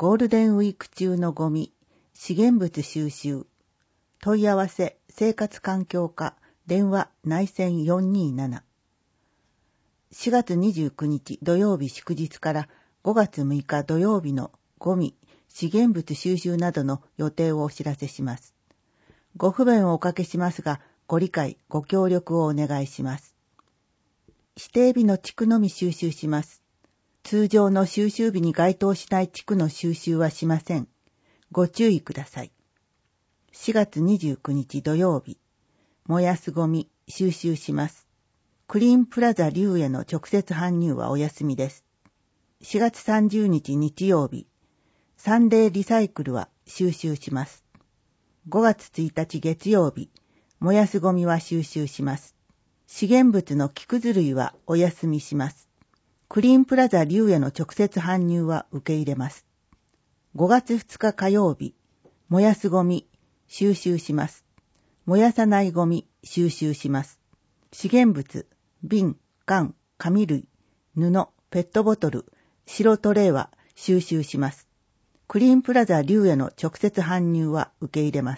ゴールデンウィーク中のゴミ、資源物収集。問い合わせ、生活環境課、電話、内線427。4月29日土曜日祝日から5月6日土曜日のゴミ、資源物収集などの予定をお知らせします。ご不便をおかけしますが、ご理解、ご協力をお願いします。指定日の地区のみ収集します。通常の収集日に該当しない地区の収集はしません。ご注意ください。4月29日土曜日、燃やすゴミ、収集します。クリーンプラザリュウへの直接搬入はお休みです。4月30日日曜日、サンデーリサイクルは収集します。5月1日月曜日、燃やすゴミは収集します。資源物の木くず類はお休みします。クリーンプラザリュウへの直接搬入は受け入れます。5月2日火曜日、燃やすゴミ、収集します。燃やさないゴミ、収集します。資源物、瓶、缶、紙類、布、ペットボトル、白トレイは収集します。クリーンプラザリュウへの直接搬入は受け入れます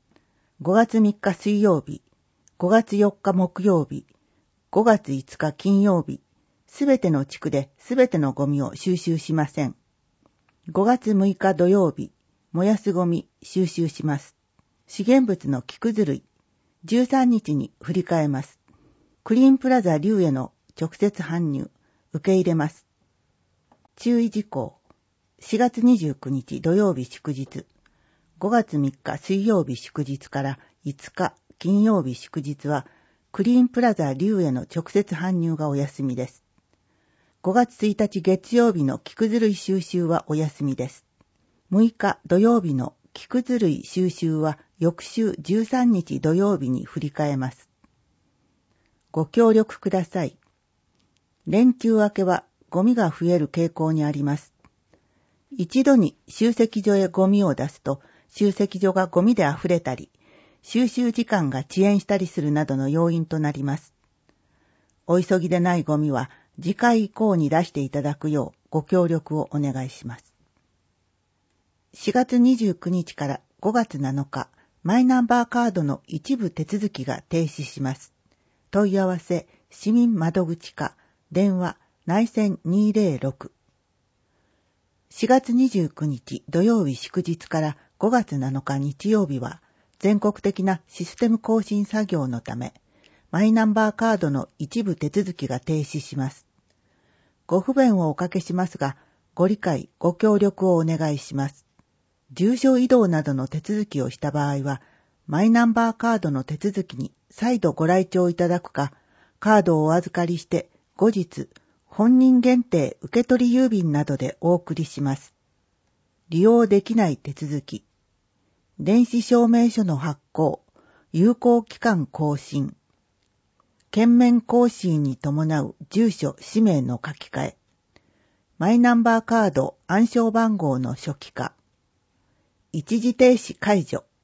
。5月3日水曜日、5月4日木曜日、5月5日金曜日、すべての地区ですべてのゴミを収集しません。5月6日土曜日、燃やすゴミ、収集します。資源物の木くず類、13日に振り替えます。クリーンプラザリュウへの直接搬入、受け入れます。注意事項。4月29日土曜日祝日、5月3日水曜日祝日から5日金曜日祝日は、クリーンプラザリュウへの直接搬入がお休みです。5月1日月曜日の木くず類収集はお休みです。6日土曜日の木くず類収集は翌週13日土曜日に振り替えます。ご協力ください。連休明けはゴミが増える傾向にあります。一度に集積所へゴミを出すと、集積所がゴミで溢れたり、収集時間が遅延したりするなどの要因となります。お急ぎでないゴミは次回以降に出していただくようご協力をお願いします。4月29日から5月7日、マイナンバーカードの一部手続きが停止します。問い合わせ、市民窓口課、電話、内線206。4月29日土曜日祝日から5月7日日曜日は、全国的なシステム更新作業のため、マイナンバーカードの一部手続きが停止します。ご不便をおかけしますが、ご理解、ご協力をお願いします。住所移動などの手続きをした場合は、マイナンバーカードの手続きに再度ご来庁いただくか、カードをお預かりして後日、本人限定受取郵便などでお送りします。利用できない手続き。電子証明書の発行、有効期間更新。券面更新に伴う住所・氏名の書き換え。マイナンバーカード暗証番号の初期化。一時停止解除。